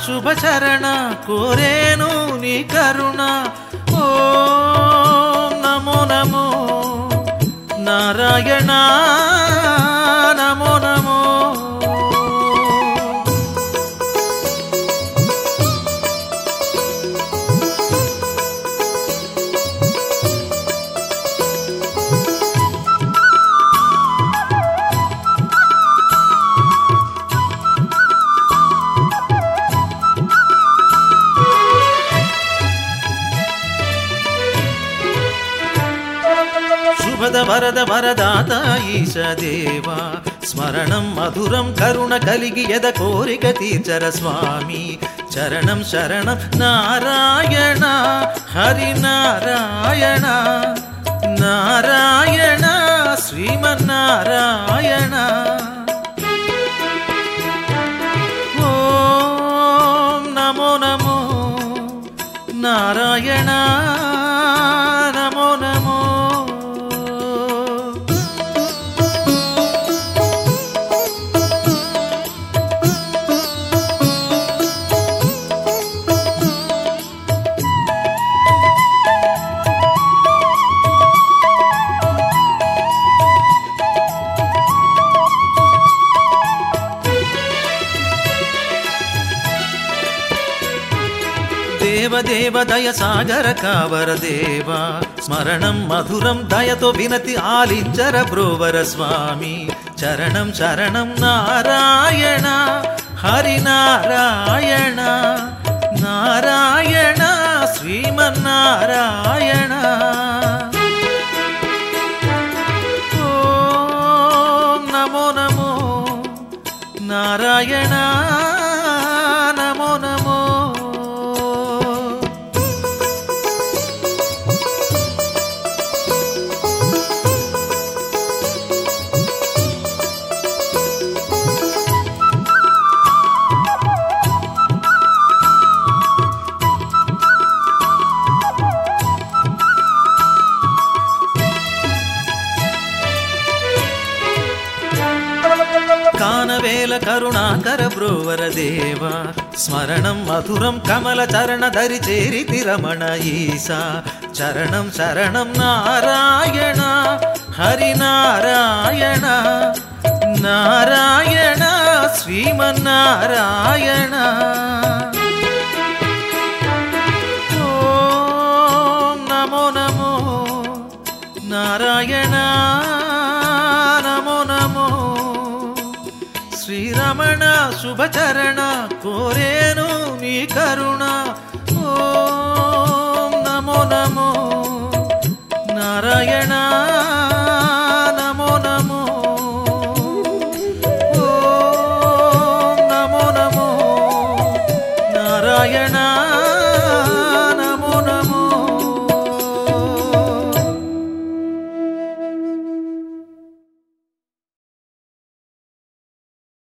శుభచరణ కోరేను నీ కరుణ ఓం నమో నమో నారాయణ నమో నమో వరద వరదాత ఈశ దేవా స్మరణం మధురం కరుణ కలిగి ఎద కోరిక తీర్చర స్వామి చరణం శరణం నారాయణ హరి నారాయణ నారాయణ శ్రీమన్నారాయణ ఓం నమో నమో నారాయణ నమో నమో దేవదేవ దయ సాగర కావర దేవా స్మరణం మధురం దయతో వినతి ఆలించర బ్రోవర స్వామి చరణం శరణం నారాయణ హరి నారాయణ నారాయణ శ్రీమన్నారాయణ ఓం నమో నమో నారాయణ నమో నమో కానవేల కరుణాకర బ్రోవర దేవా స్మరణం మధురం కమల చరణ ధరి చేరితి రమణ ఈశా చరణం శరణం నారాయణ హరి నారాయణ నారాయణ శ్రీమన్నారాయణ ఓం నమో నమో నారాయణ నమో నమో శ్రీరమణ శుభచరణ కోరేను నీ కరుణ ఓ